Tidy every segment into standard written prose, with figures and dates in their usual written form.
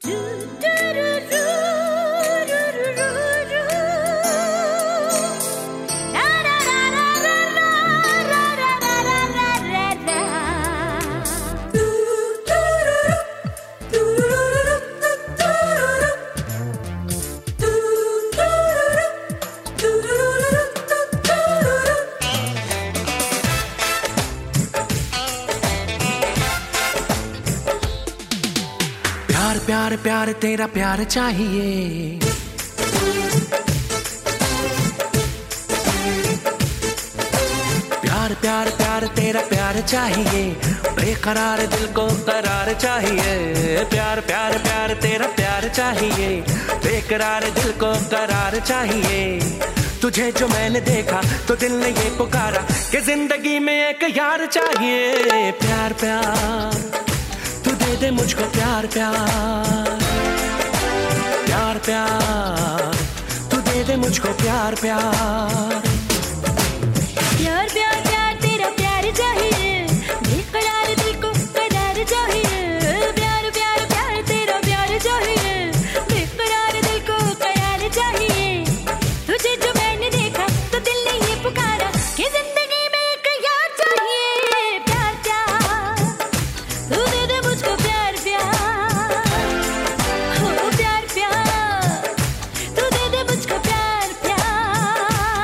प्यार प्यार तेरा प्यार चाहिए, प्यार प्यार प्यार तेरा प्यार चाहिए, बेकरार दिल को करार चाहिए। प्यार प्यार प्यार तेरा प्यार चाहिए, बेकरार दिल को करार चाहिए। तुझे जो मैंने देखा तो दिल ने ये पुकारा कि जिंदगी में एक यार चाहिए। प्यार प्यार तू दे दे मुझको प्यार प्यार, प्यार प्यार तू दे दे मुझको प्यार प्यार। प्यार प्यार प्यार तेरा प्यार चाहिए, बेकरार दिल को करार चाहिए। प्यार प्यार प्यार तेरा प्यार चाहिए, बेकरार दिल को करार चाहिए। तुझे जो मैंने देखा तो दिल ने ये पुकारा कि जिंदगी में एक यार चाहिए। प्यार प्यार तू दे दे मुझको प्यार प्यार, हो प्यार प्यार तू दे दे मुझको प्यार प्यार।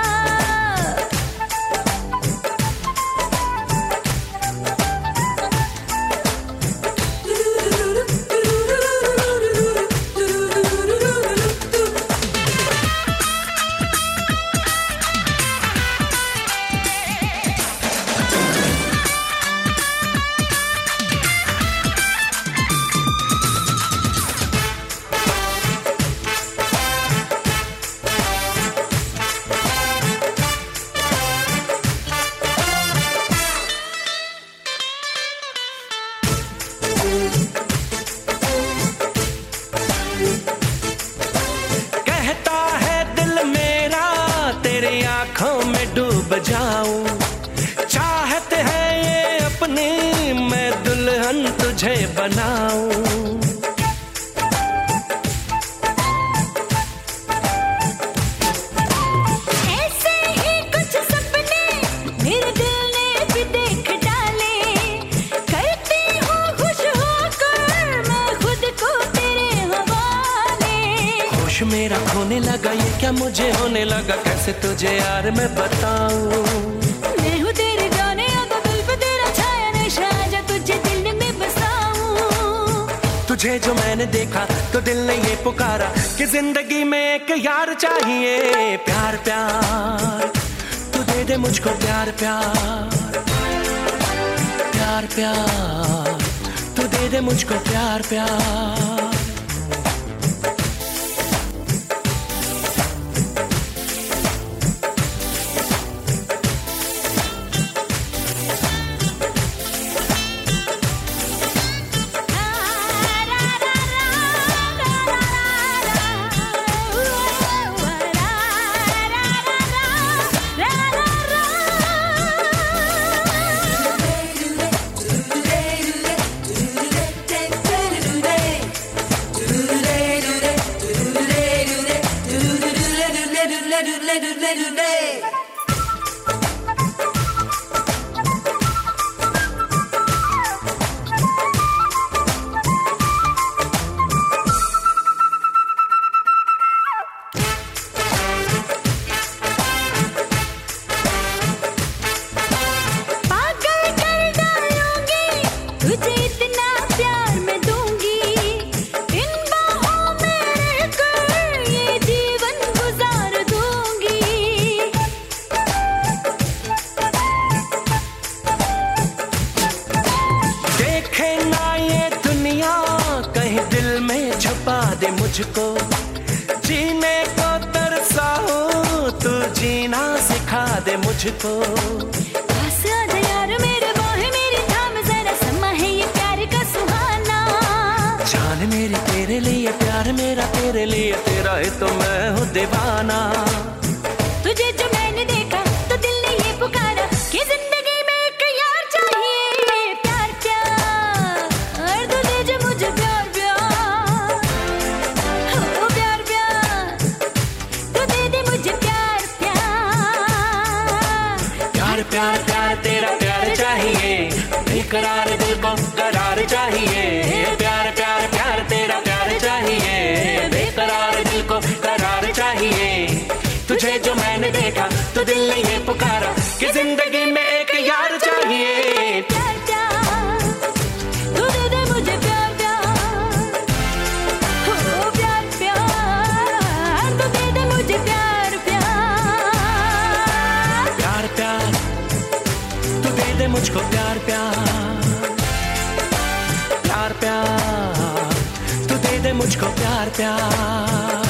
कहता है दिल मेरा तेरी आंखों में डूब जाऊं, चाहत है ये अपनी मैं दुल्हन तुझे बनाऊं। ऐसे ही कुछ सपने मेरे दिल ने भी देख डाले, करती हूँ खुश होकर मैं खुद को तेरे हवाले। होश मेरा खोने लगा, ये क्या मुझे होने लगा, कैसे तुझे यार मैं बताऊं। मैं हूँ तेरे जाने अगर दिल पे तेरा छाया नशा, आजा तुझे दिल में बसाऊं। तुझे जो मैंने देखा तो दिल ने ये पुकारा कि जिंदगी में एक यार चाहिए। प्यार प्यार तू दे दे मुझको प्यार प्यार, प्यार प्यार तू दे दे मुझको प्यार प्यार। तुझे इतना प्यार मैं दूंगी, इन बाहों में रहकर ये जीवन गुजार दूंगी। देखे ना ये दुनिया कहीं दिल में छुपा दे मुझको, जीने को तरसाऊं तू जीना सिखा दे मुझको। पास आ जा यार मेरे बाहें मेरी थाम जरा, समा है ये प्यार का सुहाना। जान मेरी तेरे लिए प्यार मेरा तेरे लिए, तेरा है तो मैं हूँ दीवाना। तुझे जो मैंने देखा तो दिल ने ये पुकारा कि जिंदगी में एक यार चाहिए। प्यार प्यार तू दे जो मुझे प्यार प्यार, बेकरार दिल को करार चाहिए। प्यार प्यार प्यार तेरा प्यार चाहिए, बेकरार दिल को करार चाहिए। तुझे जो मैंने देखा तो दिल ने ये पुकारा कि जिंदगी में एक यार चाहिए। प्यार प्यार तू दे दे मुझे प्यार प्यार, हो प्यार प्यार तू दे दे मुझे प्यार प्यार। प्यार प्यार तू दे दे मुझको प्यार प्यार, प्यार प्यार तू दे दे मुझको प्यार प्यार।